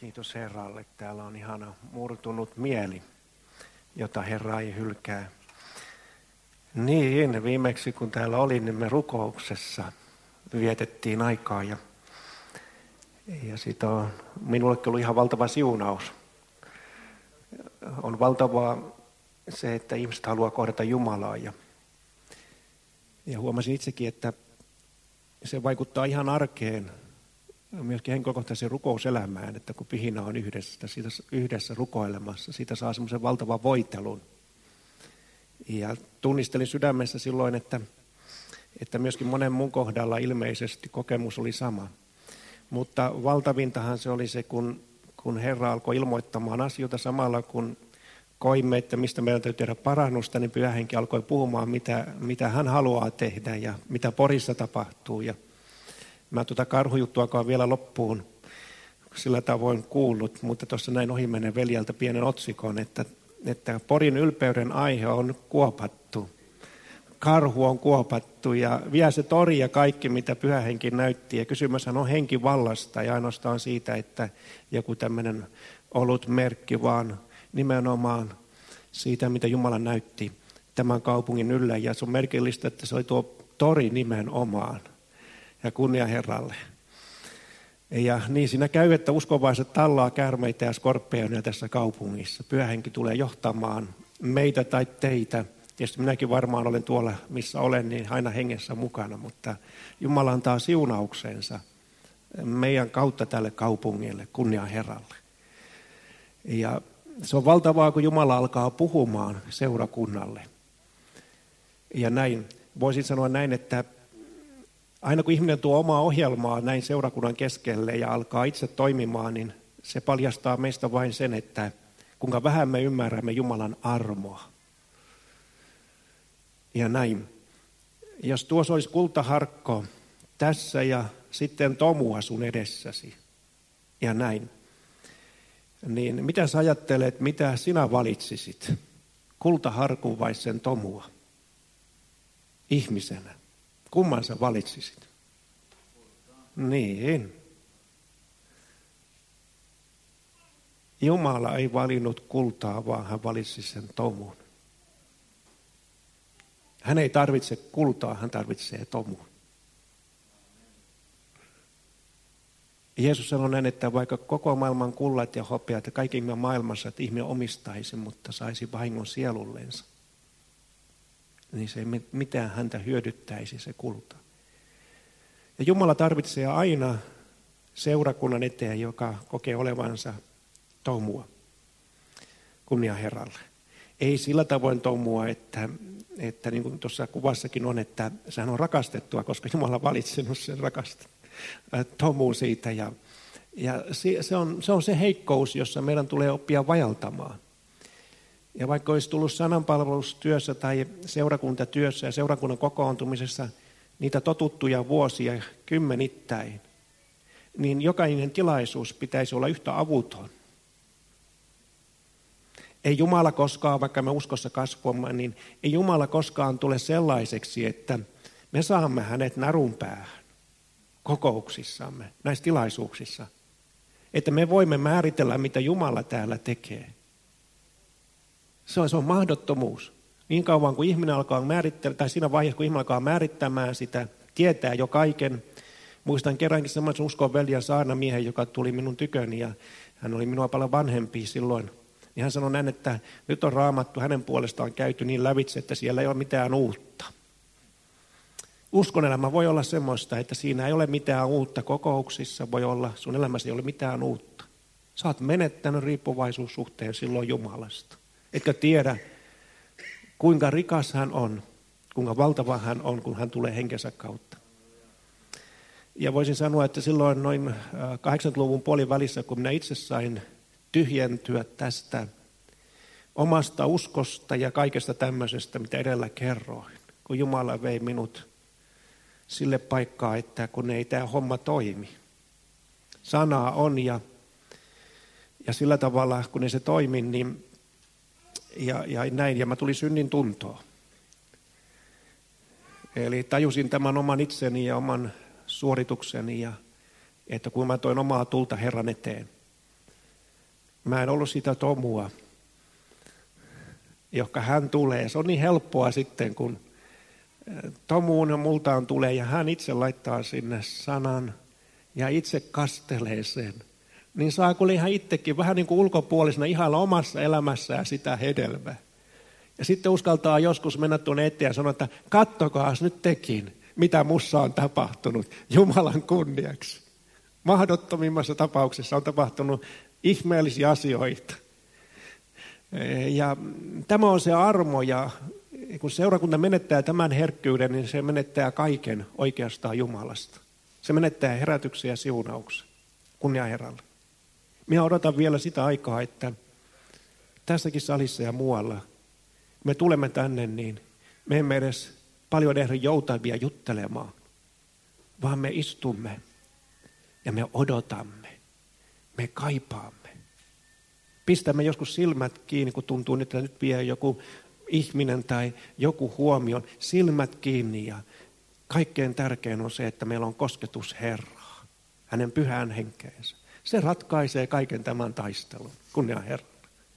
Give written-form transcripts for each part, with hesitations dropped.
Kiitos Herralle. Täällä on ihana murtunut mieli, jota Herra ei hylkää. Niin, viimeksi kun täällä olin, niin me rukouksessa vietettiin aikaa ja siitä on minullekin ollut ihan valtava siunaus. On valtavaa se, että ihmiset haluaa kohdata Jumalaa ja huomasin itsekin, että se vaikuttaa ihan arkeen, myöskin henkilökohtaiseen rukouselämään, että kun pihinä on yhdessä rukoilemassa, siitä saa semmoisen valtavan voitelun. Ja tunnistelin sydämessä silloin, että myöskin monen mun kohdalla ilmeisesti kokemus oli sama. Mutta valtavintahan se oli se, kun Herra alkoi ilmoittamaan asioita samalla, kun koimme, että mistä meidän täytyy tehdä parannusta, niin Pyhä Henki alkoi puhumaan, mitä hän haluaa tehdä ja mitä Porissa tapahtuu. Ja mä karhujuttuakaan vielä loppuun sillä tavoin kuullut, mutta tuossa näin ohimennen veljeltä pienen otsikon, että Porin ylpeyden aihe on kuopattu. Karhu on kuopattu ja vie se tori ja kaikki, mitä Pyhä Henki näytti. Ja kysymyshän on henkivallasta ja ainoastaan siitä, että joku tämmöinen ollut merkki, vaan nimenomaan siitä, mitä Jumala näytti tämän kaupungin yllä. Ja se on merkillistä, että se oli tuo tori nimenomaan. Ja kunnia Herralle. Ja niin siinä käy, että uskovaiset tallaa käärmeitä ja skorpionia tässä kaupungissa. Pyhä Henki tulee johtamaan meitä tai teitä. Tietysti minäkin varmaan olen tuolla, missä olen, niin aina hengessä mukana. Mutta Jumala antaa siunauksensa meidän kautta tälle kaupungille, kunnia Herralle. Ja se on valtavaa, kun Jumala alkaa puhumaan seurakunnalle. Ja näin, voisin sanoa näin, että aina kun ihminen tuo omaa ohjelmaa näin seurakunnan keskelle ja alkaa itse toimimaan, niin se paljastaa meistä vain sen, että kuinka vähän me ymmärrämme Jumalan armoa. Ja näin. Jos tuossa olisi kultaharkko tässä ja sitten tomua sun edessäsi ja näin, niin mitä sä ajattelet, mitä sinä valitsisit? Kultaharkun vai sen tomua? Ihmisenä. Kumman sä valitsisit? Niin. Jumala ei valinnut kultaa, vaan hän valitsi sen tomun. Hän ei tarvitse kultaa, hän tarvitsee tomun. Jeesus sanoi näin, että vaikka koko maailman kullat ja hopeat ja kaikki maailmassa, että ihminen omistaisi, mutta saisi vahingon sielullensa, niin se ei mitään häntä hyödyttäisi se kulta. Ja Jumala tarvitsee aina seurakunnan eteen, joka kokee olevansa tomua. Kunnia Herralle. Ei sillä tavoin tomua, että niin kuin tuossa kuvassakin on, että sehän on rakastettua, koska Jumala on valitsenut sen tomuun siitä. Ja se on se heikkous, jossa meidän tulee oppia vajaltamaan. Ja vaikka olisi tullut sananpalvelustyössä tai seurakuntatyössä ja seurakunnan kokoontumisessa niitä totuttuja vuosia kymmenittäin, niin jokainen tilaisuus pitäisi olla yhtä avuton. Ei Jumala koskaan, vaikka me uskossa kasvamme, niin ei Jumala koskaan tule sellaiseksi, että me saamme hänet narun päähän kokouksissamme, näissä tilaisuuksissa. Että me voimme määritellä, mitä Jumala täällä tekee. Se on mahdottomuus. Niin kauan kuin ihminen alkaa määrittelemään, tai siinä vaiheessa kun ihminen alkaa määrittämään sitä, tietää jo kaiken. Muistan kerrankin semmoisen uskonveljen saarnamiehen, joka tuli minun tyköni ja hän oli minua paljon vanhempi silloin. Niin hän sanoi näin, että nyt on Raamattu hänen puolestaan käyty niin lävitse, että siellä ei ole mitään uutta. Uskon elämä voi olla semmoista, että siinä ei ole mitään uutta kokouksissa, voi olla, sun elämässä ei ole mitään uutta. Sä oot menettänyt riippuvaisuussuhteen silloin Jumalasta. Etkä tiedä, kuinka rikas hän on, kuinka valtava hän on, kun hän tulee henkensä kautta. Ja voisin sanoa, että silloin noin 80-luvun puolivälissä, kun minä itse sain tyhjentyä tästä omasta uskosta ja kaikesta tämmöisestä, mitä edellä kerroin, kun Jumala vei minut sille paikkaa, että kun ei tämä homma toimi. Sanaa on ja sillä tavalla, kun ei se toimi, niin ja näin, ja mä tulin synnin tuntoon. Eli tajusin tämän oman itseni ja oman suoritukseni, ja että kun mä toin omaa tulta Herran eteen, Mä en ollut sitä tomua, joka hän tulee. Se on niin helppoa sitten, kun tomuun ja multaan tulee ja hän itse laittaa sinne sanan ja itse kastelee sen. Niin saa kyllä ihan itsekin vähän niin kuin ulkopuolisena ihailla omassa elämässään sitä hedelmää. Ja sitten uskaltaa joskus mennä tuonne eteen ja sanoa, että kattokaas nyt tekin, mitä mussa on tapahtunut Jumalan kunniaksi. Mahdottomimmassa tapauksessa on tapahtunut ihmeellisiä asioita. Ja tämä on se armo, ja kun seurakunta menettää tämän herkkyyden, niin se menettää kaiken oikeastaan Jumalasta. Se menettää herätyksen ja siunauksen. Kunnia Herralle. Minä odotan vielä sitä aikaa, että tässäkin salissa ja muualla, me tulemme tänne, niin me emme edes paljon ehdi joutavia juttelemaan, vaan me istumme ja me odotamme, me kaipaamme. Pistämme joskus silmät kiinni, kun tuntuu, että nyt vie joku ihminen tai joku huomioon. Silmät kiinni, ja kaikkein tärkein on se, että meillä on kosketus Herraa, hänen pyhään henkeensä. Se ratkaisee kaiken tämän taistelun. Kunnia Herra.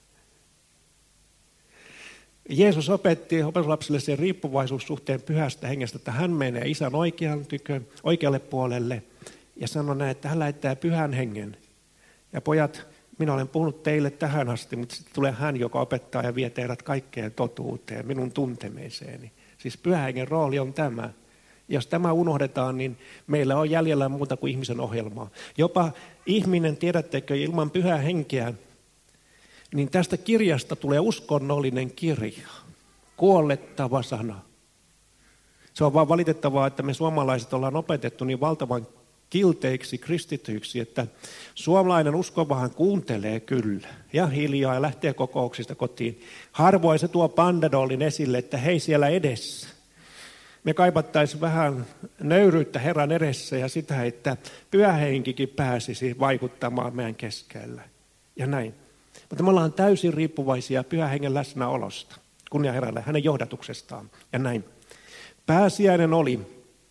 Jeesus opetti opetuslapsille sen riippuvaisuussuhteen pyhästä hengestä, että hän menee isän oikealle puolelle ja sanoi näin, että hän lähettää pyhän hengen. Ja pojat, minä olen puhunut teille tähän asti, mutta sitten tulee hän, joka opettaa ja vie teidät kaikkeen totuuteen, minun tuntemeeseeni. Siis pyhän hengen rooli on tämä. Jos tämä unohdetaan, niin meillä on jäljellä muuta kuin ihmisen ohjelmaa. Jopa ihminen, tiedättekö, ilman pyhää henkeä, niin tästä kirjasta tulee uskonnollinen kirja, kuollettava sana. Se on vaan valitettavaa, että me suomalaiset ollaan opetettu niin valtavan kilteiksi kristityiksi, että suomalainen uskovahan kuuntelee kyllä ja hiljaa ja lähtee kokouksista kotiin. Harvoin se tuo pandadollin esille, että hei siellä edessä. Me kaipattaisiin vähän nöyryyttä Herran edessä ja sitä, että pyhä henkikin pääsisi vaikuttamaan meidän keskellä. Ja näin. Mutta me ollaan täysin riippuvaisia pyhän hengen läsnäolosta. Kunnia Herralle, hänen johdatuksestaan. Ja näin. Pääsiäinen oli.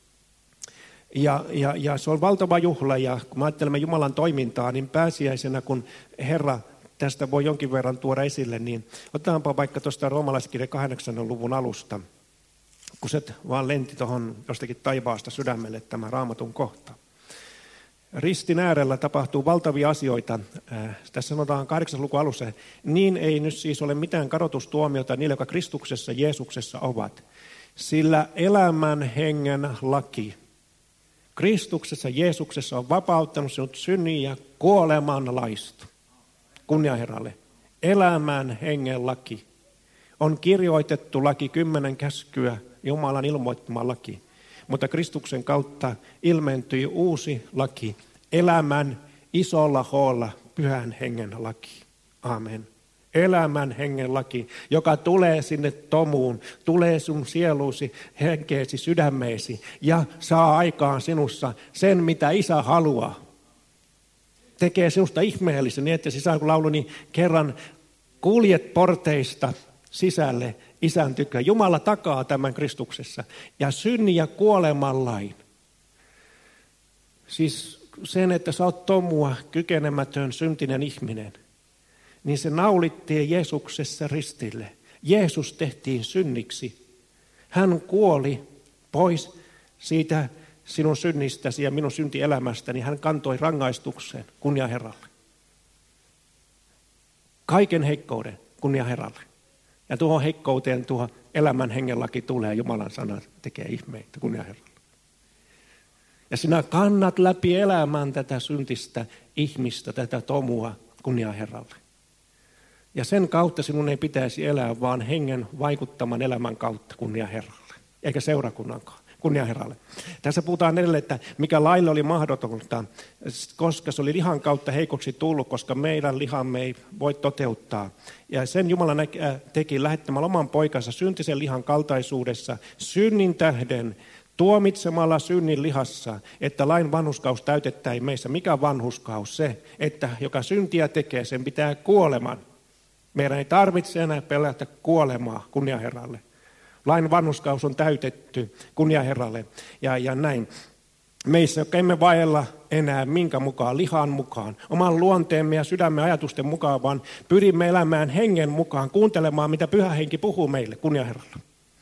Ja se on valtava juhla, ja kun me ajattelemme Jumalan toimintaa, niin pääsiäisenä, kun Herra tästä voi jonkin verran tuoda esille, niin otetaanpa vaikka tuosta roomalaiskirja 8. luvun alusta, kun se vaan lenti tuohon jostakin taivaasta sydämelle tämä Raamatun kohta. Ristin äärellä tapahtuu valtavia asioita. Tässä sanotaan 8. luvun alussa, niin ei nyt siis ole mitään kadotustuomiota niille, jotka Kristuksessa Jeesuksessa ovat, sillä elämän hengen laki Kristuksessa Jeesuksessa on vapauttanut sinut synnin ja kuoleman laista. Kunnia Herralle. Elämän hengen laki. On kirjoitettu laki 10 käskyä, Jumalan ilmoittama laki. Mutta Kristuksen kautta ilmentyi uusi laki. Elämän isolla hoolla pyhän hengen laki. Amen. Elämän hengen laki, joka tulee sinne tomuun, tulee sun sieluusi, henkeesi, sydämeesi ja saa aikaan sinussa sen, mitä Isä haluaa. Tekee sinusta ihmeellisen, niin että sisälukulaulu, niin kerran kuljet porteista sisälle Isän tykö. Jumala takaa tämän Kristuksessa ja synnin ja kuoleman lain. Siis sen, että sä oot tomua, kykenemätön, syntinen ihminen. Niin se naulittiin Jeesuksessa ristille. Jeesus tehtiin synniksi. Hän kuoli pois siitä sinun synnistäsi ja minun syntielämästäni. Hän kantoi rangaistuksen, kunnia Herralle. Kaiken heikkouden, kunnia Herralle. Ja tuohon heikkouteen tuo elämän hengen laki tulee. Jumalan sana tekee ihmeitä, kunnia Herralle. Ja sinä kannat läpi elämän tätä syntistä ihmistä, tätä tomua, kunnia Herralle. Ja sen kautta sinun ei pitäisi elää, vaan hengen vaikuttaman elämän kautta, kunnia Herralle. Eikä seurakunnankaan, kunnia Herralle. Tässä puhutaan edelleen, että mikä laille oli mahdotonta, koska se oli lihan kautta heikoksi tullut, koska meidän lihamme ei voi toteuttaa. Ja sen Jumala teki lähettämällä oman poikansa syntisen lihan kaltaisuudessa synnin tähden, tuomitsemalla synnin lihassa, että lain vanhurskaus täytettäisiin meissä. Mikä vanhurskaus? Se, että joka syntiä tekee, sen pitää kuoleman. Meidän ei tarvitse enää pelätä kuolemaa, kunnia Herralle. Lain vanhurskaus on täytetty, kunnia Herralle. Ja näin. Meissä, jotka emme vaella enää minkä mukaan, lihan mukaan, oman luonteemme ja sydämme ajatusten mukaan, vaan pyrimme elämään hengen mukaan, kuuntelemaan, mitä Pyhä Henki puhuu meille, kunnia Herralle.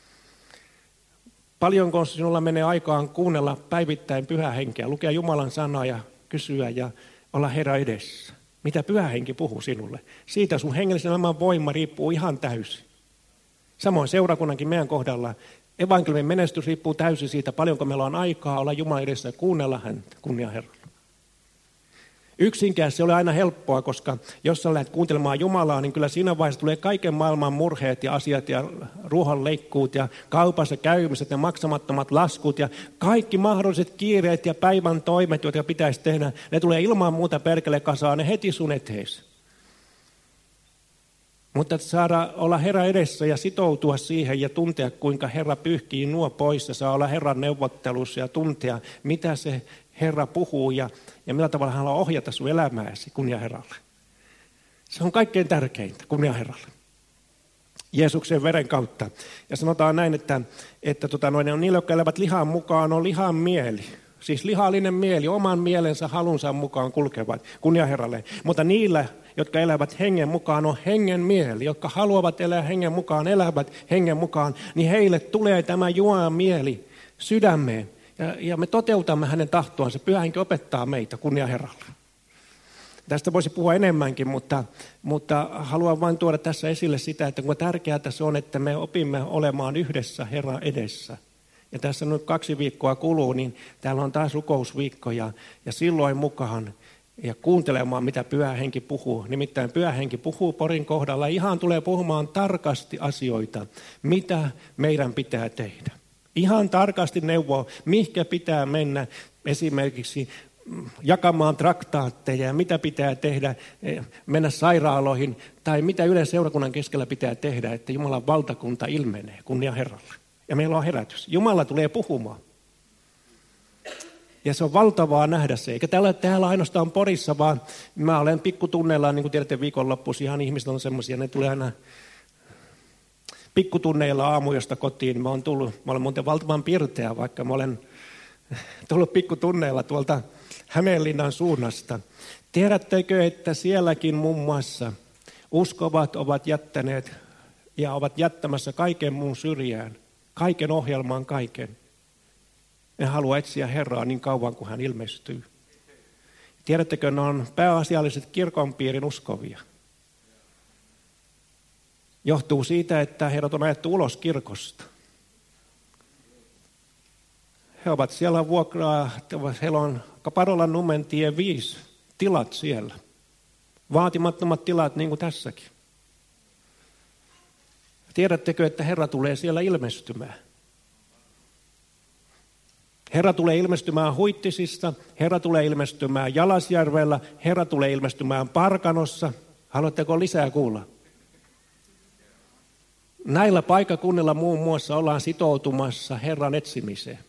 Paljonko sinulla menee aikaan kuunnella päivittäin Pyhä Henkeä, lukea Jumalan sanaa ja kysyä ja olla Herra edessä? Mitä Pyhä Henki puhuu sinulle? Siitä sun hengellisen elämän voima riippuu ihan täysin. Samoin seurakunnankin meidän kohdalla. Evankeliumin menestys riippuu täysin siitä, paljonko meillä on aikaa olla Jumalan edessä ja kuunnella häntä, kunnia Herralle. Yksinkään se ole aina helppoa, koska jos sä lähdet kuuntelemaan Jumalaa, niin kyllä siinä vaiheessa tulee kaiken maailman murheet ja asiat ja ruohonleikkuut ja kaupassa käymiset ja maksamattomat laskut ja kaikki mahdolliset kiireet ja päivän toimet, joita pitäisi tehdä, ne tulee ilman muuta perkele kasaan, ne heti sun eteesi. Mutta saada olla Herra edessä ja sitoutua siihen ja tuntea, kuinka Herra pyyhkii nuo pois ja saa olla Herran neuvottelussa ja tuntea, mitä se Herra puhuu ja millä tavalla hän haluaa ohjata sun elämääsi, kunnia Herralle. Se on kaikkein tärkeintä, kunnia Herralle. Jeesuksen veren kautta. Ja sanotaan näin, että niillä, jotka elävät lihan mukaan, on lihan mieli. Siis lihallinen mieli, oman mielensä halunsa mukaan kulkevat, kunnia Herralle. Mutta niillä, jotka elävät hengen mukaan, on hengen mieli. Jotka haluavat elää hengen mukaan, elävät hengen mukaan, niin heille tulee tämä Jumalan mieli sydämeen. Ja me toteutamme hänen tahtoansa. Pyhä Henki opettaa meitä, kunnia Herralle. Tästä voisi puhua enemmänkin, mutta haluan vain tuoda tässä esille sitä, että kuinka tärkeää tässä on, että me opimme olemaan yhdessä Herran edessä. Ja tässä nyt 2 viikkoa kuluu, niin täällä on taas rukousviikko ja silloin mukaan ja kuuntelemaan, mitä Pyhä Henki puhuu. Nimittäin Pyhä Henki puhuu Porin kohdalla, ihan tulee puhumaan tarkasti asioita, mitä meidän pitää tehdä. Ihan tarkasti neuvoo, mihinkä pitää mennä esimerkiksi jakamaan traktaatteja ja mitä pitää tehdä, mennä sairaaloihin tai mitä yleensä seurakunnan keskellä pitää tehdä, että Jumalan valtakunta ilmenee, kunnia Herralle. Ja meillä on herätys. Jumala tulee puhumaan. Ja se on valtavaa nähdä se. Eikä täällä ainoastaan Porissa, vaan mä olen pikkutunneilla, niin kuin tiedätte viikonloppuisin, ihan ihmiset on semmoisia, ne tulee aina pikkutunneilla aamujosta kotiin. Mä olen muuten valtavan pirteä, vaikka mä olen tullut pikkutunneilla tuolta Hämeenlinnan suunnasta. Tiedättekö, että sielläkin muun muassa uskovat ovat jättäneet ja ovat jättämässä kaiken muun syrjään, kaiken ohjelmaan, kaiken. Ne haluaa etsiä Herraa niin kauan kuin hän ilmestyy. Tiedättekö, ne on pääasialliset kirkonpiirin uskovia. Johtuu siitä, että heidät on ajettu ulos kirkosta. He ovat siellä vuokraa, heillä on Parolan Nummentie 5 tilat siellä. Vaatimattomat tilat niin kuin tässäkin. Tiedättekö, että Herra tulee siellä ilmestymään? Herra tulee ilmestymään Huittisissa, Herra tulee ilmestymään Jalasjärvellä, Herra tulee ilmestymään Parkanossa. Haluatteko lisää kuulla? Näillä paikkakunnilla muun muassa ollaan sitoutumassa Herran etsimiseen.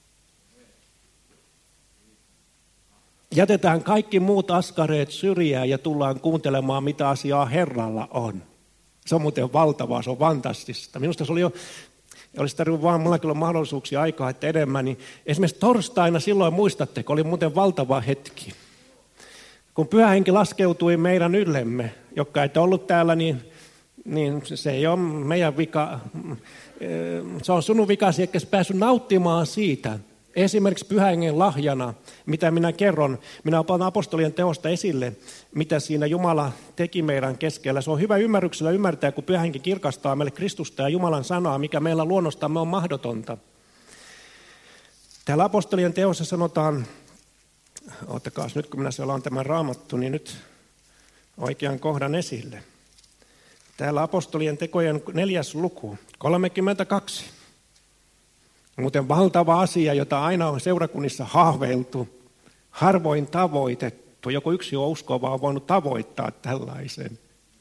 Jätetään kaikki muut askareet syrjään ja tullaan kuuntelemaan, mitä asiaa Herralla on. Se on muuten valtavaa, se on fantastista. Minusta se oli jo, olisi tarvinnut vaan mullakin olla mahdollisuuksia aikaa, että enemmän. Niin esimerkiksi torstaina silloin muistatteko, oli muuten valtava hetki. Kun Pyhä Henki laskeutui meidän yllemme, jotka ette ollut täällä, niin se ei ole meidän vika. Se on sinun vikasi, etkä päässyt nauttimaan siitä. Esimerkiksi Pyhän Hengen lahjana, mitä minä kerron, minä otan apostolien teosta esille, mitä siinä Jumala teki meidän keskellä. Se on hyvä ymmärryksellä ymmärtää, kun Pyhä Henki kirkastaa meille Kristusta ja Jumalan sanaa, mikä meillä luonnostamme on mahdotonta. Täällä apostolien teossa sanotaan, ottakaas nyt kun minä siellä on tämän raamattu, niin nyt oikean kohdan esille. Täällä apostolien tekojen 4. luku, 32. Muuten valtava asia, jota aina on seurakunnissa haaveiltu, harvoin tavoitettu. Joku yksi uskova on voinut tavoittaa tällaisen.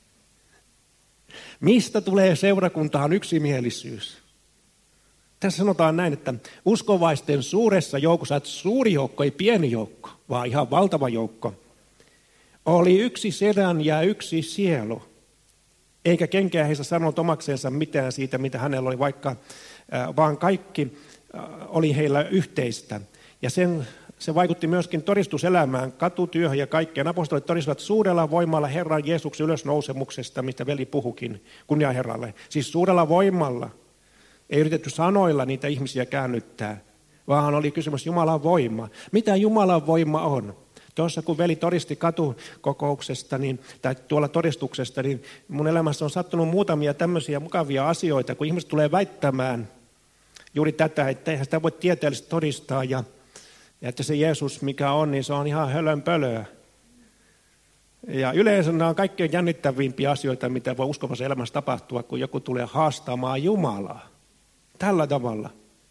Mistä tulee seurakuntaan yksimielisyys? Tässä sanotaan näin, että uskovaisten suuressa joukossa, että suuri joukko, ei pieni joukko, vaan ihan valtava joukko, oli yksi sedän ja yksi sielu. Eikä kenkään heistä sanonut omakseensa mitään siitä, mitä hänellä oli, vaan kaikki oli heillä yhteistä. Ja sen Se vaikutti myöskin todistuselämään, katutyöhön ja kaikkeen. Apostolit todistivat suurella voimalla Herran Jeesuksen ylösnousemuksesta, mistä veli puhukin, kunnia Herralle. Siis suurella voimalla. Ei yritetty sanoilla niitä ihmisiä käännyttää, vaan oli kysymys Jumalan voima. Mitä Jumalan voima on? Tuossa kun veli todisti katukokouksesta, tai tuolla todistuksesta, niin mun elämässä on sattunut muutamia tämmöisiä mukavia asioita, kun ihmiset tulee väittämään juuri tätä, että eihän sitä voi tieteellisesti todistaa, ja että se Jeesus, mikä on, niin se on ihan hölönpölöä. Ja yleensä nämä on kaikkein jännittävimpiä asioita, mitä voi uskovassa elämässä tapahtua, kun joku tulee haastamaan Jumalaa. Tällä tavalla.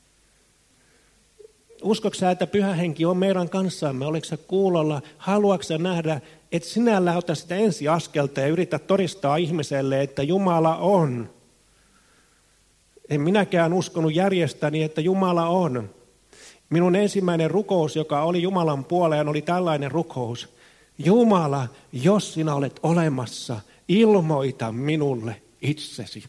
Uskotko sä, että Pyhä Henki on meidän kanssamme? Oletko sä kuulolla? Haluatko sä nähdä, että sinällään ota sitä ensiaskelta ja yritä todistaa ihmiselle, että Jumala on? En minäkään uskonut järjestäni, että Jumala on. Minun ensimmäinen rukous, joka oli Jumalan puoleen, oli tällainen rukous. Jumala, jos sinä olet olemassa, ilmoita minulle itsesi.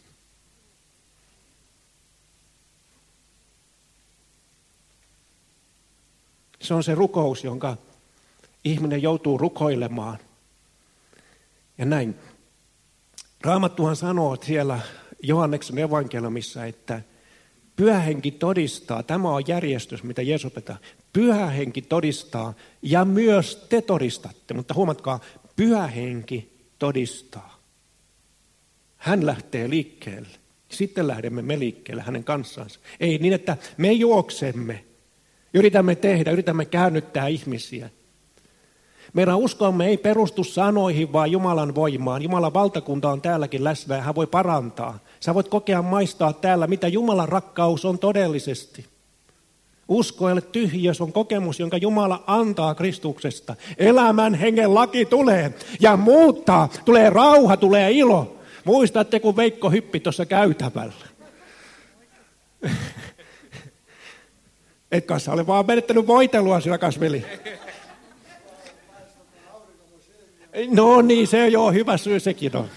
Se on se rukous, jonka ihminen joutuu rukoilemaan. Ja näin. Raamattuhan sanoo siellä Johanneksen evankeliumissa, että Pyhä Henki todistaa, tämä on järjestys, mitä Jeesus opettaa. Pyhä Henki todistaa ja myös te todistatte, mutta huomatkaa, Pyhä Henki todistaa. Hän lähtee liikkeelle. Sitten lähdemme me liikkeelle hänen kanssansa. Ei niin, että me juoksemme, yritämme käännyttää ihmisiä. Meidän uskomme ei perustu sanoihin, vaan Jumalan voimaan. Jumalan valtakunta on täälläkin läsnä ja hän voi parantaa. Sä voit kokea maistaa täällä, mitä Jumalan rakkaus on todellisesti. Usko ei ole tyhjä, se on kokemus, jonka Jumala antaa Kristuksesta. Elämän hengen laki tulee ja muuttaa. Tulee rauha, tulee ilo. Muistatte, kun Veikko hyppi tuossa käytävällä. Etkä sä ole vaan menettänyt voitelua, rakas veli. No niin, se on joo, hyvä syy sekin on.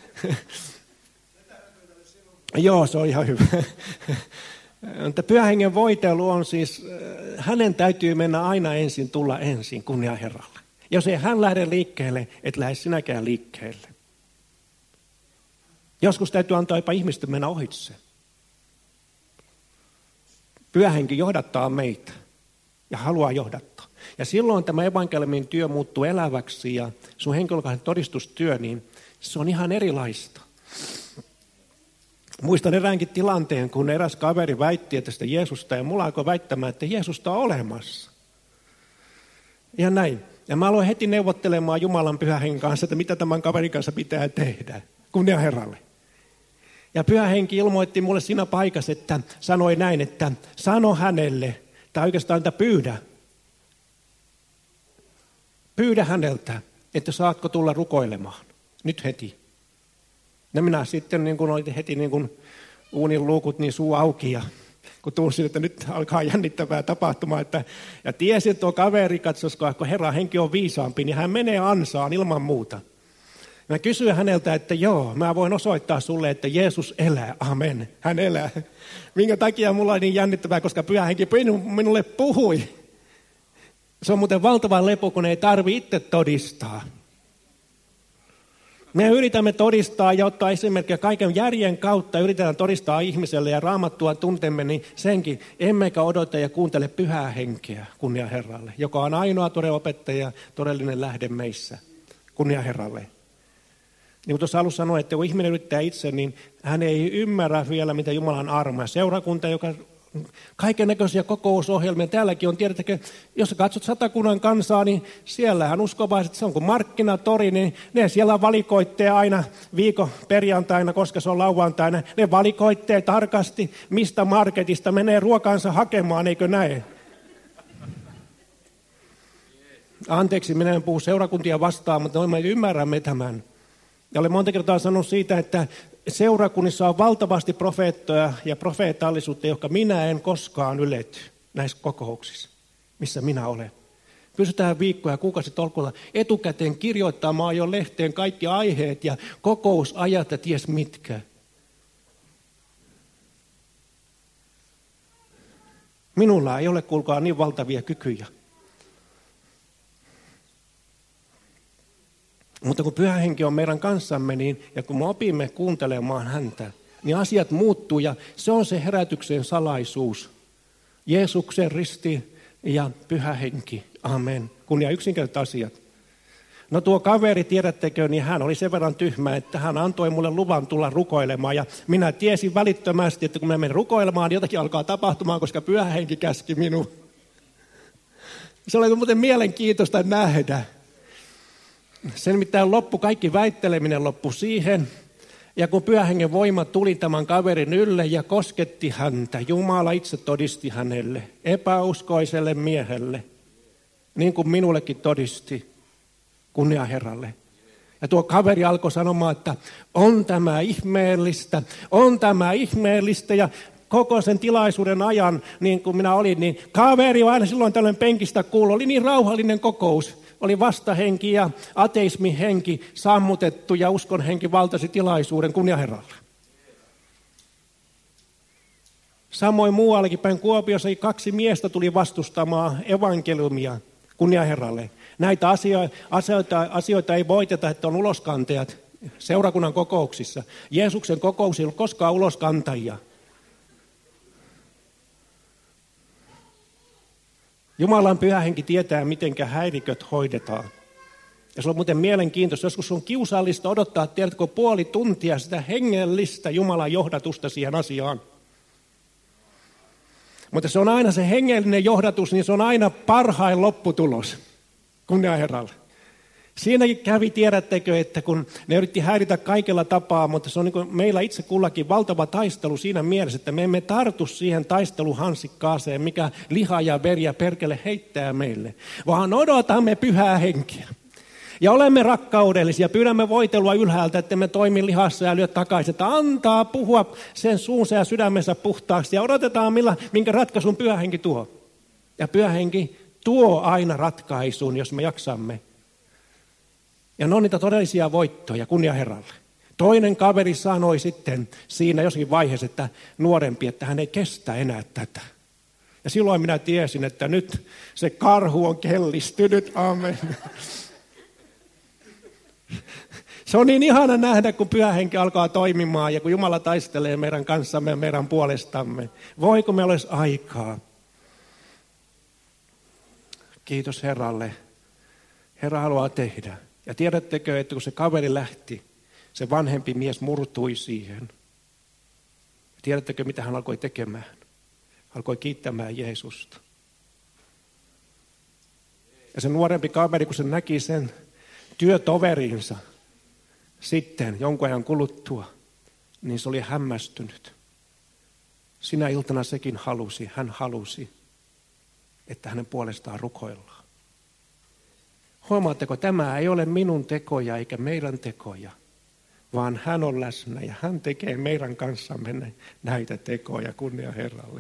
Joo, se on ihan hyvä. Mutta Pyhän Hengen voitelu on siis, hänen täytyy mennä aina ensin, tulla ensin, kunnia Herralle. Jos ei hän lähde liikkeelle, et lähde sinäkään liikkeelle. Joskus täytyy antaa jopa ihmisten mennä ohitse. Pyhä Henki johdattaa meitä ja haluaa johdattaa. Ja silloin tämä evankeliumin työ muuttuu eläväksi ja sun henkilökohtainen todistustyö, niin se on ihan erilaista. Muistan eräänkin tilanteen, kun eräs kaveri väitti tästä Jeesusta ja mulla alkoi väittämään, että Jeesusta on olemassa. Ja näin. Ja mä aloin heti neuvottelemaan Jumalan Pyhän Hengen kanssa, että mitä tämän kaverin kanssa pitää tehdä. Kunnia Herralle. Ja Pyhä Henki ilmoitti mulle siinä paikassa, että sanoi näin, että sano hänelle, tai oikeastaan että pyydä häneltä, että saatko tulla rukoilemaan. Nyt heti. Ja minä sitten niin kun olin heti niin kun uunin luukut niin suu auki ja kun tunsin, että nyt alkaa jännittävää tapahtumaa. Ja tiesin, että tuo kaveri katsosko, kun Herran henki on viisaampi, niin hän menee ansaan ilman muuta. Mä kysyin häneltä, että joo, mä voin osoittaa sulle, että Jeesus elää. Amen, hän elää. Minkä takia mulla on niin jännittävää, koska Pyhä Henki minulle puhui. Se on muuten valtava lepo, kun ei tarvitse itse todistaa. Me yritämme todistaa ja ottaa esimerkkiä kaiken järjen kautta, yritetään todistaa ihmiselle ja Raamattua tuntemme, niin senkin emmekä odota ja kuuntele Pyhää Henkeä, kunnia Herralle, joka on ainoa todellinen opettaja, todellinen lähde meissä, kunnia Herralle. Niin kuin tuossa alussa sanoin, että kun ihminen yrittää itse, niin hän ei ymmärrä vielä, mitä Jumalan armo ja seurakunta, joka kaiken näköisiä kokousohjelmia. Täälläkin on, tiedättekö, jos katsot Satakunnan kansaa, niin siellähän uskovaiset, se on kuin markkinatori, niin ne siellä valikoittee aina viikon perjantaina, koska se on lauantaina. Ne valikoittee tarkasti, mistä marketista menee ruokansa hakemaan, eikö näin? Anteeksi, minä en puhu seurakuntia vastaan, mutta me ymmärrämme tämän. Ja olen monta kertaa sanonut siitä, että seurakunnissa on valtavasti profeettoja ja profeetallisuutta, jotka minä en koskaan ylety näissä kokouksissa, missä minä olen. Pystytään viikkoja ja kuukausitolkulla etukäteen kirjoittamaan jo lehteen kaikki aiheet ja kokousajat ja ties mitkä. Minulla ei ole, kuulkaa, niin valtavia kykyjä. Mutta kun Pyhä Henki on meidän kanssamme, niin, ja kun me opimme kuuntelemaan häntä, niin asiat muuttuu ja se on se herätyksen salaisuus. Jeesuksen risti ja Pyhä Henki. Amen. Kunnia yksinkertaiset asiat. No tuo kaveri, tiedättekö, niin hän oli sen verran tyhmä, että hän antoi mulle luvan tulla rukoilemaan. Ja minä tiesin välittömästi, että kun mä menen rukoilemaan, niin jotakin alkaa tapahtumaan, koska Pyhä Henki käski minua. Se oli muuten mielenkiintoista nähdä. Sen mitään kaikki väitteleminen loppui siihen. Ja kun Pyhän Hengen voima tuli tämän kaverin ylle ja kosketti häntä, Jumala itse todisti hänelle, epäuskoiselle miehelle, niin kuin minullekin todisti, kunnia Herralle. Ja tuo kaveri alkoi sanomaan, että on tämä ihmeellistä, ja koko sen tilaisuuden ajan, niin kuin minä olin, niin kaveri on aina silloin tällöin penkistä kuului, oli niin rauhallinen kokous. Oli vastahenki ja ateismin henki sammutettu ja uskon henki valtasi tilaisuuden, kunnia Herralle. Samoin muuallekin päin Kuopiossa 2 miestä tuli vastustamaan evankeliumia, kunnia Herralle. Näitä asioita ei voiteta, että on uloskantajat seurakunnan kokouksissa. Jeesuksen kokous ei ollut koskaan uloskantajia. Jumalan Pyhä Henki tietää, miten häiriköt hoidetaan. Ja se on muuten mielenkiintoista. Joskus on kiusallista odottaa, tiedätkö, puoli tuntia sitä hengellistä Jumalan johdatusta siihen asiaan. Mutta se on aina se hengellinen johdatus, niin se on aina parhain lopputulos. Kunnia Herralle. Siinäkin kävi, tiedättekö, että kun ne yritti häiritä kaikella tapaa, mutta se on niin kuin meillä itse kullakin valtava taistelu siinä mielessä, että me emme tartu siihen taisteluhansikkaaseen, mikä liha ja veri ja perkele heittää meille, vaan odotamme Pyhää Henkeä. Ja olemme rakkaudellisia, pyydämme voitelua ylhäältä, että me toimi lihassa ja lyö takaisin, että antaa puhua sen suunsa ja sydämensä puhtaaksi ja odotetaan, minkä ratkaisun Pyhä Henki tuo. Ja Pyhä Henki tuo aina ratkaisun, jos me jaksamme. Ja ne on niitä todellisia voittoja, kunnia Herralle. Toinen kaveri sanoi sitten siinä jossakin vaiheessa, että nuorempi, että hän ei kestä enää tätä. Ja silloin minä tiesin, että nyt se karhu on kellistynyt, amen. Se on niin ihana nähdä, kun Pyhä Henki alkaa toimimaan ja kun Jumala taistelee meidän kanssamme ja meidän puolestamme. Voiko meillä olisi aikaa? Kiitos Herralle. Herra haluaa tehdä. Ja tiedättekö, että kun se kaveri lähti, se vanhempi mies murtui siihen. Tiedättekö, mitä hän alkoi tekemään? Alkoi kiittämään Jeesusta. Ja se nuorempi kaveri, kun se näki sen työtoverinsa sitten jonkun ajan kuluttua, niin se oli hämmästynyt. Sinä iltana hän halusi, että hänen puolestaan rukoillaan. Huomaatteko, tämä ei ole minun tekoja eikä meidän tekoja, vaan hän on läsnä ja hän tekee meidän kanssamme näitä tekoja, kunnia Herralle.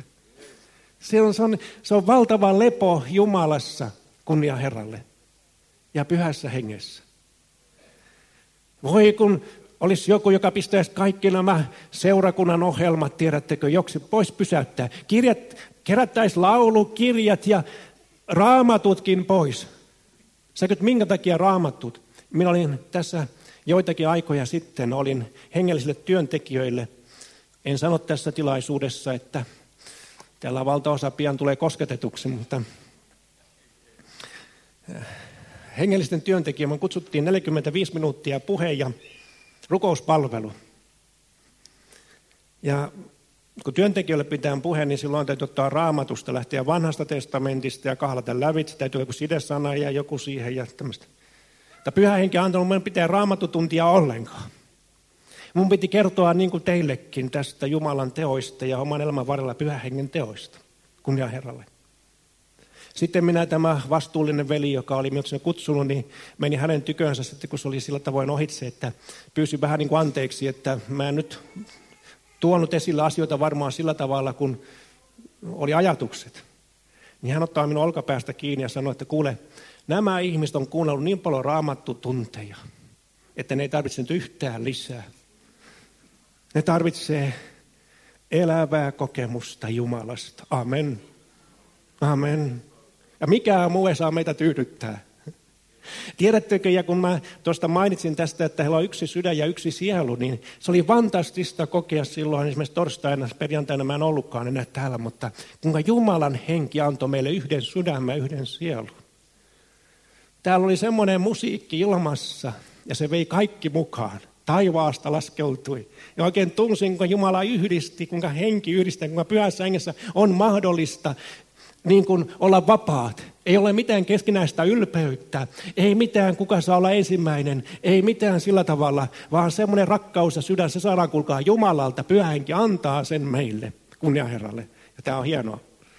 Se on valtava lepo Jumalassa, kunnia Herralle, ja Pyhässä Hengessä. Voi kun olisi joku, joka pistäisi kaikki nämä seurakunnan ohjelmat, tiedättekö, joksi pois pysäyttää. Kerättäisiin laulukirjat ja raamatutkin pois. Säkö, minkä takia raamatut? Minä olin tässä joitakin aikoja sitten, olin hengellisille työntekijöille. En sano tässä tilaisuudessa, että täällä valtaosa pian tulee kosketetuksi, mutta hengellisten työntekijöille kutsuttiin 45 minuuttia puhe ja rukouspalvelu. Ja kun työntekijöille pitää puhe, niin silloin täytyy ottaa raamatusta, lähteä vanhasta testamentista ja kahlata lävitse. Täytyy joku sidesana ja joku siihen ja tämmöistä. Mutta Pyhä Henki on antanut meidän pitää raamatutuntia ollenkaan. Mun piti kertoa niin kuin teillekin tästä Jumalan teoista ja oman elämän varrella Pyhän Hengen teoista. Kunnia Herralle. Sitten tämä vastuullinen veli, joka oli minut sinne kutsunut, niin meni hänen tykönsä sitten, kun se oli sillä tavoin ohitse, että pyysi vähän niin kuin anteeksi, että mä en nyt tuonut esille asioita varmaan sillä tavalla, kun oli ajatukset. Niin hän ottaa minun olkapäästä kiinni ja sanoi, että kuule, nämä ihmiset on kuunnellut niin paljon raamattutunteja, että ne ei tarvitse nyt yhtään lisää. Ne tarvitsee elävää kokemusta Jumalasta. Amen. Amen. Ja mikään muu ei saa meitä tyydyttää. Tiedättekö, ja kun mä tuosta mainitsin tästä, että heillä on yksi sydän ja yksi sielu, niin se oli fantastista kokea silloin, esimerkiksi torstaina, perjantaina mä en ollutkaan enää täällä, mutta kuinka Jumalan henki antoi meille yhden sydämen ja yhden sielun. Täällä oli semmoinen musiikki ilmassa, ja se vei kaikki mukaan. Taivaasta laskeutui. Ja oikein tunsin, kuinka Jumala yhdisti, kuinka henki yhdistää, kuinka pyhässä hengessä on mahdollista niin kuin olla vapaat. Ei ole mitään keskinäistä ylpeyttä, ei mitään kuka saa olla ensimmäinen, ei mitään sillä tavalla, vaan semmoinen rakkaus ja sydän, se saadaan kuulkaa Jumalalta. Pyhä henki antaa sen meille, kunnia Herralle. Ja tämä on hienoa.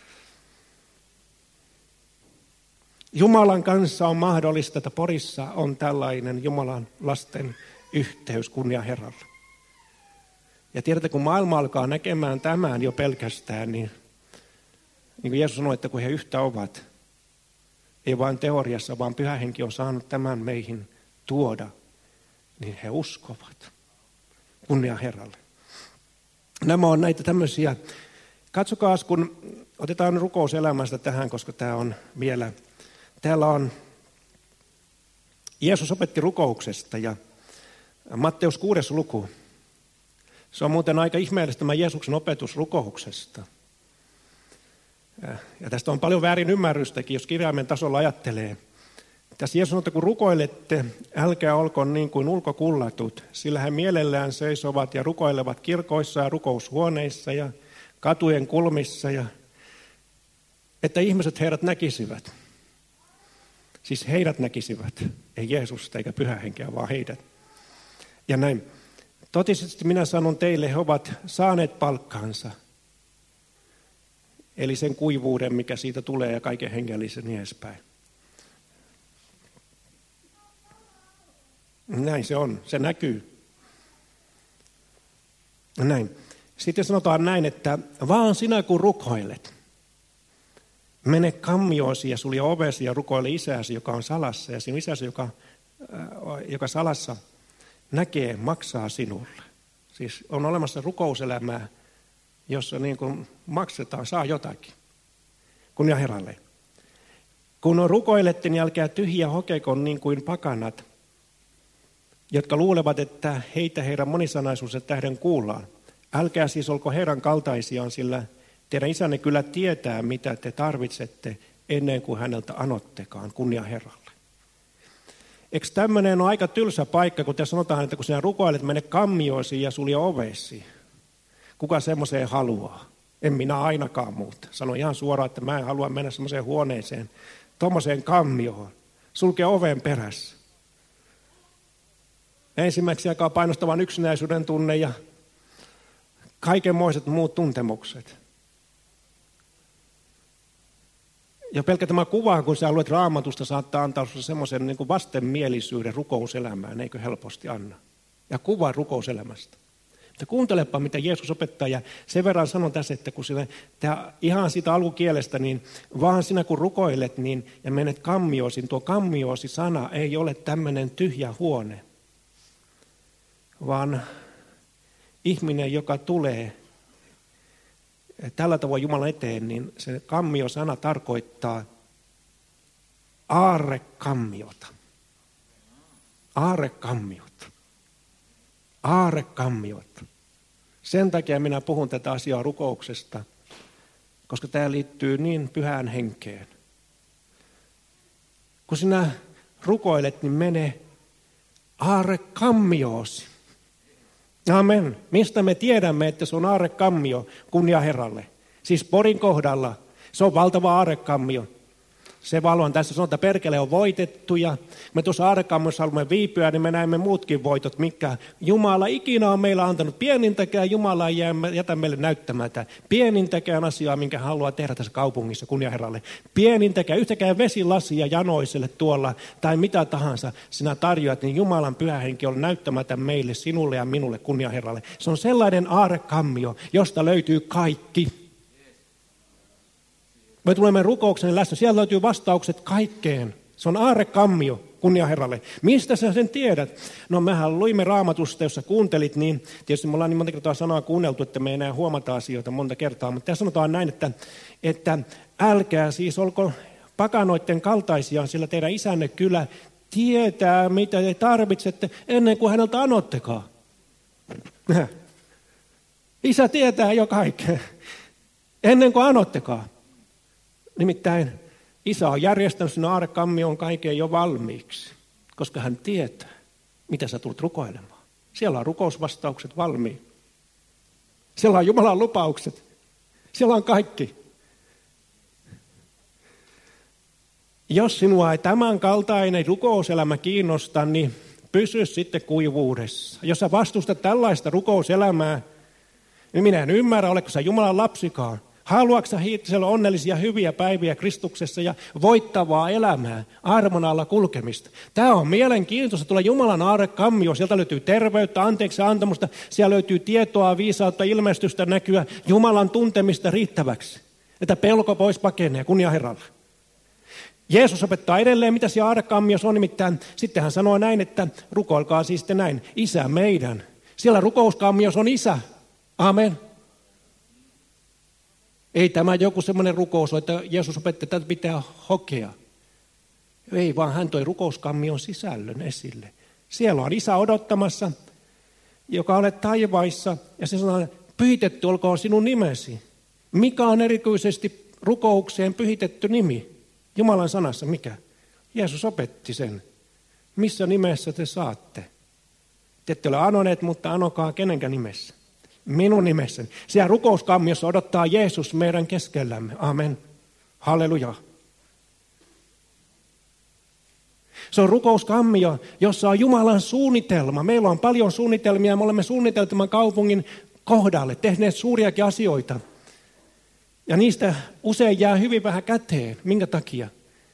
Jumalan kanssa on mahdollista, että Porissa on tällainen Jumalan lasten yhteys, kunnia Herralle. Ja tiedätte, kun maailma alkaa näkemään tämän jo pelkästään, niin kuin Jeesus sanoi, että kun he yhtä ovat, ei vain teoriassa, vaan Pyhä Henki on saanut tämän meihin tuoda, niin he uskovat. Kunnia Herralle. Nämä on näitä tämmöisiä. Katsokaa, kun otetaan rukouselämästä tähän, koska tämä on vielä. Täällä on, Jeesus opetti rukouksesta ja Matteus 6. luku. Se on muuten aika ihmeellistä tämä Jeesuksen opetus rukouksesta. Ja tästä on paljon väärin ymmärrystäkin, jos kirjaimen tasolla ajattelee. Tässä Jeesus sanoo, että kun rukoilette, älkää olko niin kuin ulkokullatut, sillä he mielellään seisovat ja rukoilevat kirkoissa ja rukoushuoneissa ja katujen kulmissa, ja että ihmiset heidät näkisivät. Siis heidät näkisivät, ei Jeesusta eikä Pyhä Henkeä, vaan heidät. Ja näin. Totisesti minä sanon teille, he ovat saaneet palkkansa. Eli sen kuivuuden, mikä siitä tulee ja kaiken hengellisen niin edespäin. Näin se on, se näkyy. Näin. Sitten sanotaan näin, että vaan sinä kun rukoilet, mene kammioisi ja sulje ovesi ja rukoile isäsi, joka on salassa. Ja sinun isäsi, joka salassa näkee, maksaa sinulle. Siis on olemassa rukouselämää, jossa niin kuin maksetaan, saa jotakin. Kunnia Herralle. Kun rukoilette, niin älkää tyhjiä hokekon niin kuin pakanat, jotka luulevat, että heitä heidän monisanaisuuden tähden kuullaan. Älkää siis olko heidän kaltaisiaan, sillä teidän isänne kyllä tietää, mitä te tarvitsette ennen kuin häneltä anottekaan. Kunnia Herralle. Eikö tämmöinen ole aika tylsä paikka, kun te sanotaan, että kun sinä rukoilet, mene kammioisi ja sulje ovesi. Kuka semmoiseen haluaa? En minä ainakaan muuta. Sano ihan suoraan, että mä en halua mennä semmoiseen huoneeseen, tommoseen kammioon. Sulkee oven perässä. Ensimmäiseksi aikaa painostavan yksinäisyyden tunne ja kaikenmoiset muut tuntemukset. Ja pelkkä tämä kuva, kun sä luet Raamatusta, saattaa antaa sinulle semmoisen niin kuin vastenmielisyyden rukouselämään, eikö helposti anna. Ja kuva rukouselämästä. Mutta kuuntelepa, mitä Jeesus opettaa, ja sen verran sanon tässä, että kun sinä, ihan siitä alkukielestä, niin vaan sinä kun rukoilet niin, ja menet kammioosiin, tuo kammioosi-sana ei ole tämmöinen tyhjä huone, vaan ihminen, joka tulee tällä tavoin Jumalan eteen, niin se kammio-sana tarkoittaa aarrekammiota. Aarrekammiota. Aarrekammiota. Sen takia minä puhun tätä asiaa rukouksesta, koska tämä liittyy niin Pyhään Henkeen. Kun sinä rukoilet, niin mene aarrekammiosi. Amen. Mistä me tiedämme, että se on aarrekammio, kunnia Herralle? Siis Porin kohdalla se on valtava aarrekammio. Se valon tässä sanotaan, että perkele on voitettu ja me tuossa aarrekammiossa haluamme viipyä, niin me näemme muutkin voitot, mikä Jumala ikinä on meillä antanut. Pienintäkään Jumala ei jätä meille näyttämättä. Pienintäkään asiaa, minkä haluaa tehdä tässä kaupungissa, kunnia Herralle. Pienintäkään, yhtäkään vesilasia janoiselle tuolla tai mitä tahansa sinä tarjoat, niin Jumalan Pyhä Henki on näyttämättä meille, sinulle ja minulle, kunnia Herralle. Se on sellainen aarrekammio, josta löytyy kaikki. Me tulemme rukouksen läsnä. Siellä löytyy vastaukset kaikkeen. Se on aarrekammio, kunnia Herralle. Mistä sä sen tiedät? No mehän luimme Raamatusta, jos sä kuuntelit, niin tietysti me ollaan niin monta kertaa sanaa kuunneltu, että me ei enää huomata asioita monta kertaa. Mutta tässä sanotaan näin, että älkää siis olko pakanoiden kaltaisia, sillä teidän isänne kyllä tietää, mitä te tarvitsette, ennen kuin häneltä anottekaan. Isä tietää jo kaikkea, ennen kuin anottekaan. Nimittäin Isä on järjestänyt sinne aarekammioon kaiken jo valmiiksi, koska hän tietää, mitä sä tulet rukoilemaan. Siellä on rukousvastaukset valmiin. Siellä on Jumalan lupaukset. Siellä on kaikki. Jos sinua ei tämän kaltainen rukouselämä kiinnosta, niin pysy sitten kuivuudessa. Jos sä vastustat tällaista rukouselämää, niin minä en ymmärrä, oletko sä Jumalan lapsikaan. Haluatko sä siellä onnellisia hyviä päiviä Kristuksessa ja voittavaa elämää, armon alla kulkemista? Tämä on mielenkiintoista. Tulee Jumalan aarekammio, sieltä löytyy terveyttä, anteeksi antamusta, siellä löytyy tietoa, viisautta, ilmestystä, näkyä, Jumalan tuntemista riittäväksi. Että pelko pois pakenee, kunnia Herralle. Jeesus opettaa edelleen, mitä siellä aarekammiossa on, nimittäin sitten hän sanoo näin, että rukoilkaa siis sitten näin, Isä meidän. Siellä rukouskammiossa on Isä. Amen. Ei tämä joku semmoinen rukous, että Jeesus opetti, että tätä pitää hokea. Ei, vaan hän toi rukouskammion sisällön esille. Siellä on Isä odottamassa, joka olet taivaissa, ja se sanoo, pyhitetty olkoon sinun nimesi. Mikä on erityisesti rukoukseen pyhitetty nimi? Jumalan sanassa mikä? Jeesus opetti sen. Missä nimessä te saatte? Te ette ole anoneet, mutta anokaa kenenkä nimessä? Minun nimessäni. Siellä rukouskammiossa odottaa Jeesus meidän keskellämme. Amen. Halleluja. Se on rukouskammio, jossa on Jumalan suunnitelma. Meillä on paljon suunnitelmia. Me olemme suunnitelleet tämän kaupungin kohdalle, tehneet suuriakin asioita. Ja niistä usein jää hyvin vähän käteen. Minkä takia?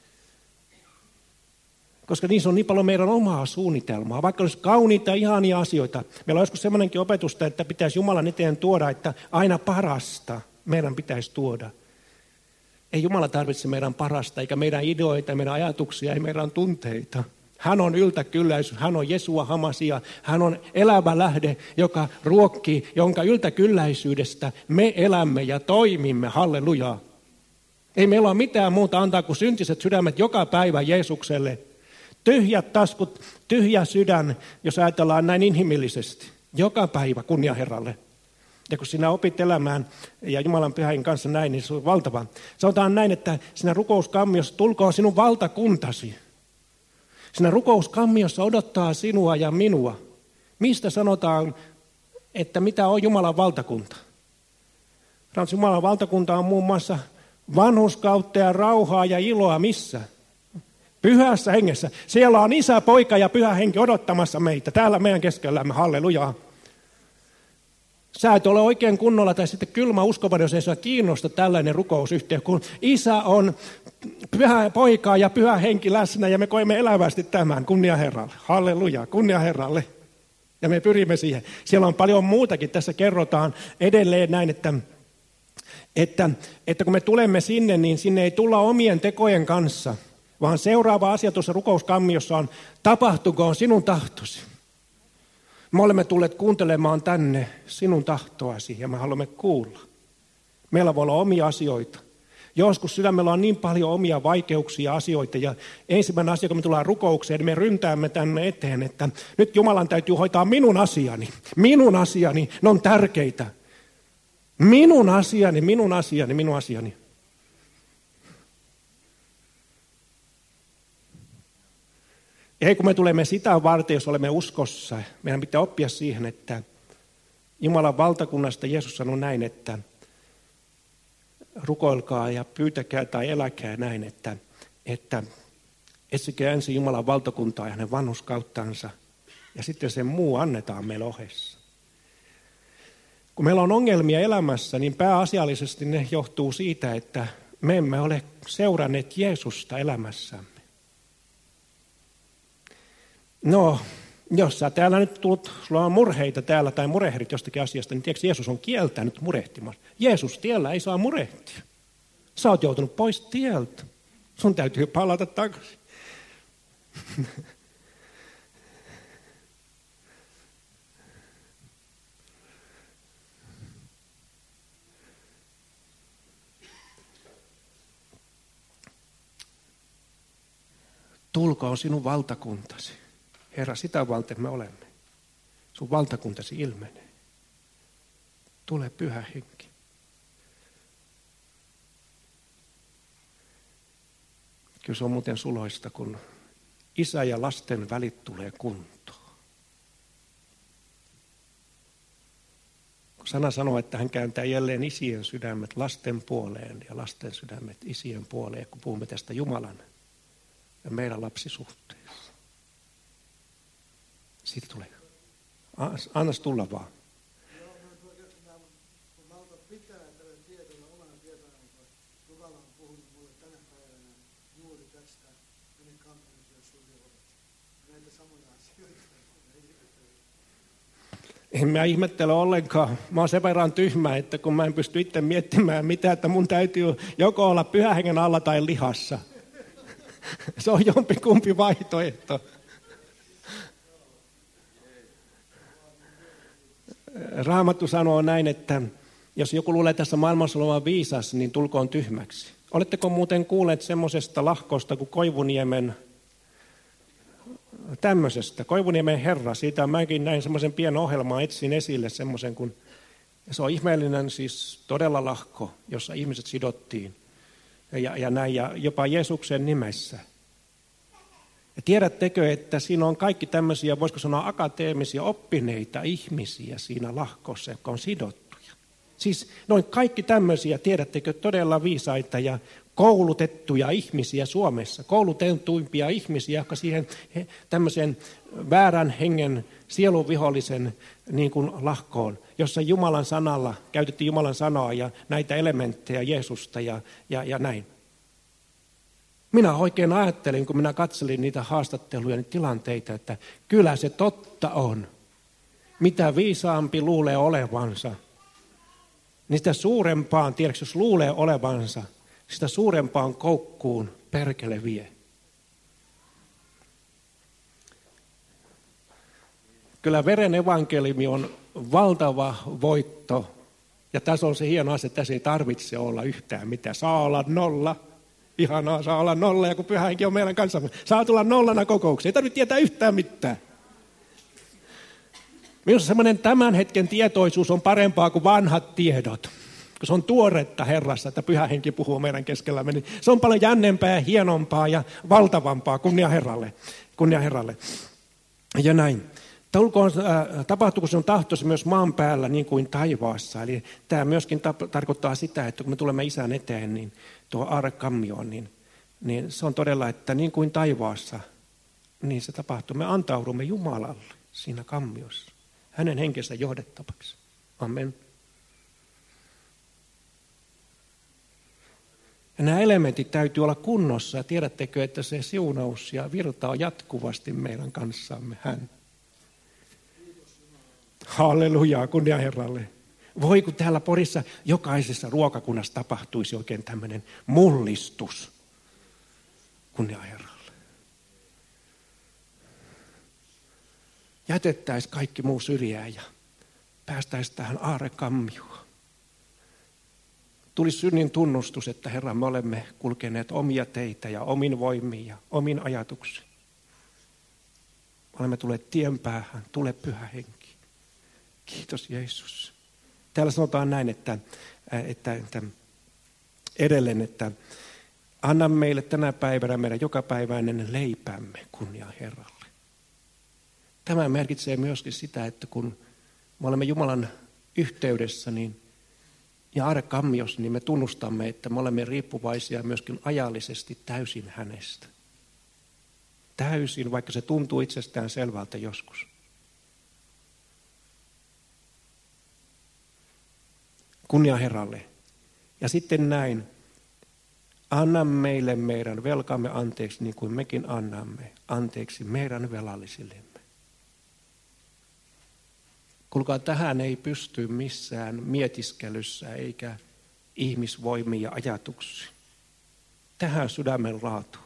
Koska niissä on niin paljon meidän omaa suunnitelmaa. Vaikka olisi kauniita ja ihania asioita. Meillä on joskus semmoinenkin opetusta, että pitäisi Jumalan eteen tuoda, että aina parasta meidän pitäisi tuoda. Ei Jumala tarvitse meidän parasta, eikä meidän ideoita, meidän ajatuksia, ei meidän tunteita. Hän on yltäkylläisyys, hän on Jesua Hamasia, hän on elävä lähde, joka ruokkii, jonka yltäkylläisyydestä me elämme ja toimimme. Halleluja. Ei meillä ole mitään muuta antaa kuin syntiset sydämet joka päivä Jeesukselle. Tyhjät taskut, tyhjä sydän, jos ajatellaan näin inhimillisesti. Joka päivä kunnia Herralle. Ja kun sinä opit elämään ja Jumalan pyhän kanssa näin, niin se on valtava. Sanotaan näin, että siinä rukouskammiossa tulkoon sinun valtakuntasi. Siinä rukouskammiossa odottaa sinua ja minua. Mistä sanotaan, että mitä on Jumalan valtakunta? Jumalan valtakunta on muun muassa vanhurskautta ja rauhaa ja iloa missä? Pyhässä hengessä. Siellä on Isä, Poika ja Pyhä Henki odottamassa meitä. Täällä meidän keskellämme. Hallelujaa. Sä et ole oikein kunnolla tai sitten kylmä uskovainen, jos ei sua kiinnosta tällainen rukousyhteys, kun Isä on Pyhä Poika ja Pyhä Henki läsnä ja me koemme elävästi tämän. Kunnia Herralle. Halleluja. Kunnia Herralle. Ja me pyrimme siihen. Siellä on paljon muutakin. Tässä kerrotaan edelleen näin, että kun me tulemme sinne, niin sinne ei tulla omien tekojen kanssa, vaan seuraava asia tuossa rukouskammiossa on, tapahtukoon sinun tahtosi. Me olemme tulleet kuuntelemaan tänne sinun tahtoasi ja me haluamme kuulla. Meillä voi olla omia asioita. Joskus sydämellä on niin paljon omia vaikeuksia asioita ja ensimmäinen asia, kun me tullaan rukoukseen, niin me ryntäämme tänne eteen, että nyt Jumalan täytyy hoitaa minun asiani. Minun asiani, ne on tärkeitä. Minun asiani. Ei kun me tulemme sitä varten, jos olemme uskossa, meidän pitää oppia siihen, että Jumalan valtakunnasta Jeesus sanoi näin, että rukoilkaa ja pyytäkää tai eläkää näin, että etsikää ensin Jumalan valtakuntaa ja hänen vanhurskauttansa ja sitten sen muu annetaan meille ohessa. Kun meillä on ongelmia elämässä, niin pääasiallisesti ne johtuu siitä, että me emme ole seuranneet Jeesusta elämässämme. No, jos sä täällä nyt sulla on murheita täällä tai murehdit jostakin asiasta, niin tiedätkö, Jeesus on kieltänyt murehtimasta. Jeesus tiellä ei saa murehtia. Sä oot joutunut pois tieltä. Sun täytyy palata takaisin. tulkoon sinun valtakuntasi. Herra, sitä varten me olemme. Sun valtakuntasi ilmenee. Tule Pyhä Henki. Kyllä se on muuten suloista, kun isä ja lasten välit tulee kuntoon. Kun sana sanoo, että hän kääntää jälleen isien sydämet lasten puoleen ja lasten sydämet isien puoleen, kun puhumme tästä Jumalan ja meidän lapsisuhteessa. Siitä tulee. Annas tulla vaan. En mä ihmettele ollenkaan. Mä oon sen verran tyhmä, että kun mä en pysty itse miettimään mitään, että mun täytyy joko olla Pyhän Hengen alla tai lihassa. Se on jompikumpi vaihtoehto. Raamattu sanoo näin, että jos joku luulee tässä maailmassa olevan viisas, niin tulkoon tyhmäksi. Oletteko muuten kuulleet semmoisesta lahkosta kuin Koivuniemen tämmöisestä, Koivuniemen Herra, siitä mäkin näin semmoisen pienen ohjelman, etsin esille semmoisen, kun se on ihmeellinen siis todella lahko, jossa ihmiset sidottiin ja näin, ja jopa Jeesuksen nimessä. Ja tiedättekö, että siinä on kaikki tämmöisiä, voisiko sanoa akateemisia oppineita ihmisiä siinä lahkossa, jotka on sidottuja. Siis noin kaikki tämmöisiä, tiedättekö, todella viisaita ja koulutettuja ihmisiä Suomessa, koulutetuimpia ihmisiä, jotka siihen tämmöisen väärän hengen sielunvihollisen niin kuin lahkoon, jossa Jumalan sanalla, käytettiin Jumalan sanaa ja näitä elementtejä Jeesusta ja näin. Minä oikein ajattelin, kun minä katselin niitä haastatteluja, niitä tilanteita, että kyllä se totta on. Mitä viisaampi luulee olevansa, niin sitä suurempaan, tiedätkö, jos luulee olevansa, sitä suurempaan koukkuun perkele vie. Kyllä veren evankeliumi on valtava voitto. Ja tässä on se hieno asia, että tässä ei tarvitse olla yhtään mitään. Saa olla nolla. Ihanaa, saa olla nolla. Ja kun Pyhä Henki on meidän kanssamme, saa tulla nollana kokoukseen. Ei tarvitse tietää yhtään mitään. Minusta semmoinen tämän hetken tietoisuus on parempaa kuin vanhat tiedot. Kun se on tuoretta Herrassa, että Pyhä Henki puhuu meidän keskellämme, niin se on paljon jännempää, hienompaa ja valtavampaa. Kunnia Herralle. Kunnia Herralle. Ja näin. Tapahtuuko sinun tahtosi myös maan päällä niin kuin taivaassa? Eli tämä myöskin tarkoittaa sitä, että kun me tulemme Isän eteen, niin tuo aarrekammioon, niin se on todella, että niin kuin taivaassa, niin se tapahtuu. Me antaudumme Jumalalle siinä kammiossa, hänen henkensä johdettavaksi. Amen. Ja nämä elementit täytyy olla kunnossa. Ja tiedättekö, että se siunaus ja virta on jatkuvasti meidän kanssamme. Hän. Halleluja, kunnia Herralle. Voi kun täällä Porissa jokaisessa ruokakunnassa tapahtuisi oikein tämmöinen mullistus. Kunnia Herralle. Jätettäisiin kaikki muu syrjään ja päästäisiin tähän aarrekammioon. Tulisi synnin tunnustus, että Herra, me olemme kulkeneet omia teitä ja omin voimiin ja omin ajatuksiin. Olemme tulleet tien päähän, tule Pyhä Henki. Kiitos Jeesus. Täällä sanotaan näin, että edelleen, että anna meille tänä päivänä meidän jokapäiväinen leipämme, kunnia Herralle. Tämä merkitsee myöskin sitä, että kun me olemme Jumalan yhteydessä ja aarrekammiossa, niin me tunnustamme, että me olemme riippuvaisia myöskin ajallisesti täysin hänestä. Täysin, vaikka se tuntuu itsestään selvältä joskus. Kunnia Herralle. Ja sitten näin, anna meille meidän velkamme anteeksi, niin kuin mekin annamme anteeksi meidän velallisillemme. Kuulkaa, tähän ei pysty missään mietiskelyssä eikä ihmisvoimia ja ajatuksia. Tähän sydämen laatuun.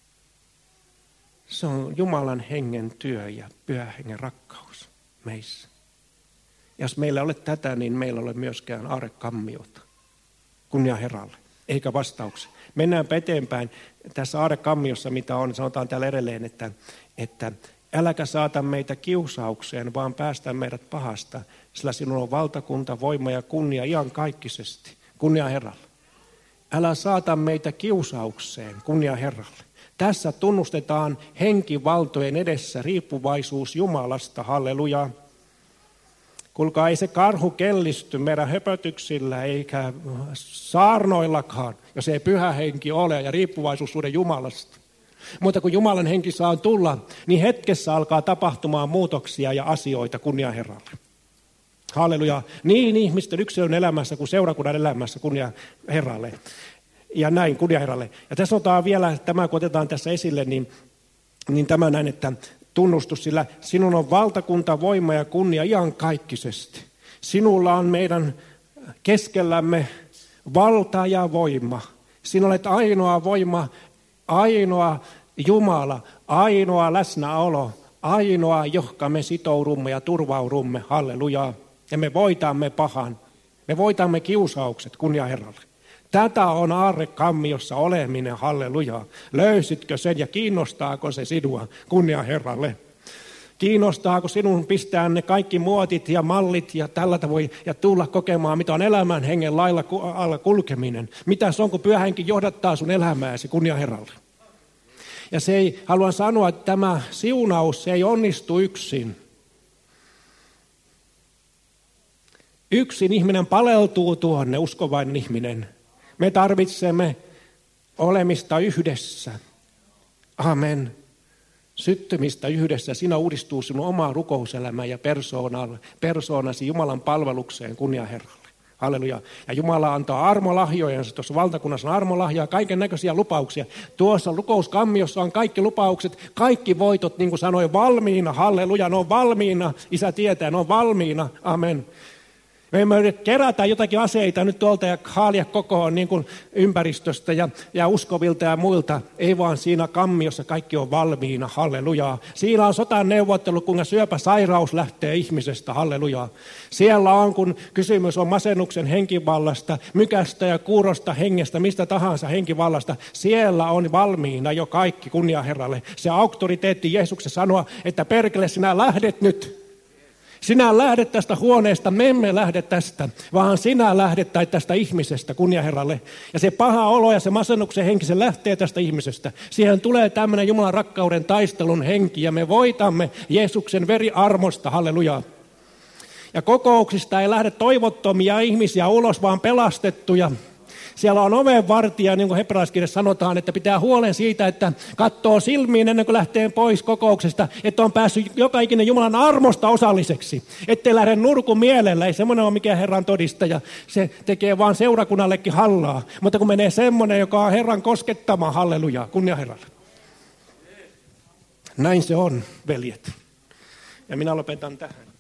Se on Jumalan hengen työ ja Pyhän Hengen rakkaus meissä. Ja jos meillä ei ole tätä, niin meillä ei ole myöskään aarrekammiota. Kunnia Herralle. eikä vastauksia. Mennäänpä eteenpäin. Tässä aarrekammiossa, mitä on, sanotaan täällä edelleen, että äläkä saata meitä kiusaukseen, vaan päästä meidät pahasta, sillä sinun on valtakunta, voima ja kunnia iankaikkisesti. Kunnia Herralle. Älä saata meitä kiusaukseen, kunnia Herralle. Tässä tunnustetaan henkivaltojen edessä riippuvaisuus Jumalasta, halleluja. Kuulkaa, ei se karhu kellisty meidän höpötyksillä eikä saarnoillakaan, jos ei pyhä henki ole ja riippuvaisuus suhde Jumalasta. Mutta kun Jumalan henki saa tulla, niin hetkessä alkaa tapahtumaan muutoksia ja asioita, kunnia Herralle. Halleluja. Niin ihmisten yksilön elämässä kuin seurakunnan elämässä, kunnia Herralle. Ja näin, kunnia Herralle. Ja tässä otetaan vielä, tämä kun otetaan tässä esille, niin tämä näin, että tunnustus, sillä sinun on valtakunta, voima ja kunnia iankaikkisesti. Sinulla on meidän keskellämme valta ja voima. Sinä olet ainoa voima, ainoa Jumala, ainoa läsnäolo, ainoa, johonka me sitoudumme ja turvaudumme, halleluja. Ja me voitamme pahan, me voitamme kiusaukset, kunnia Herralle. Tätä on aarrekammiossa oleminen, halleluja. Löysitkö sen ja kiinnostaako se sinua, kunnia Herralle? Kiinnostaako sinun pistää ne kaikki muotit ja mallit ja tällä tavoin ja tulla kokemaan, mitä on elämän hengen lailla alla kulkeminen? Mitä se on, kun pyhä henki johdattaa sun elämääsi, kunnia Herralle? Ja haluan sanoa, että tämä siunaus ei onnistu yksin. Yksin ihminen paleltuu tuonne, uskovainen ihminen. Me tarvitsemme olemista yhdessä. Amen. Syttymistä yhdessä. Siinä uudistuu sinun oma rukouselämä ja persoonasi Jumalan palvelukseen, kunnia Herralle. Halleluja. Ja Jumala antaa armolahjojensa. Tuossa valtakunnassa on armolahjoja, kaiken näköisiä lupauksia. Tuossa rukouskammiossa on kaikki lupaukset, kaikki voitot, niin kuin sanoin, valmiina. Halleluja, ne on valmiina. Isä tietää, ne on valmiina. Amen. Me emme kerätä jotakin aseita nyt tuolta ja haalia kokoon niin kuin ympäristöstä ja uskovilta ja muilta. Ei vaan siinä kammiossa kaikki on valmiina, hallelujaa. Siinä on sotaneuvottelu, kuinka syöpäsairaus lähtee ihmisestä, hallelujaa. Siellä on, kun kysymys on masennuksen henkivallasta, mykästä ja kuurosta hengestä, mistä tahansa henkivallasta. Siellä on valmiina jo kaikki, kunnia Herralle. Se auktoriteetti Jeesuksessa sanoa, että perkele sinä lähdet nyt. Sinä lähdet tästä huoneesta, me emme lähde tästä, vaan sinä lähdet tästä ihmisestä, kunnia Herralle. Ja se paha olo ja se masennuksen henki, se lähtee tästä ihmisestä. Siihen tulee tämmöinen Jumalan rakkauden taistelun henki ja me voitamme Jeesuksen veriarmosta, hallelujaa. Ja kokouksista ei lähde toivottomia ihmisiä ulos, vaan pelastettuja. Siellä on ovenvartija, niin kuin hebrealaiskirjassa sanotaan, että pitää huolen siitä, että katsoo silmiin ennen kuin lähtee pois kokouksesta, että on päässyt joka ikinen Jumalan armosta osalliseksi. Ettei lähde nurku mielellä, ei semmoinen ole mikään Herran todistaja, se tekee vaan seurakunnallekin hallaa. Mutta kun menee semmoinen, joka on Herran koskettama, halleluja, kunnia Herralle. Näin se on, veljet. Ja minä lopetan tähän.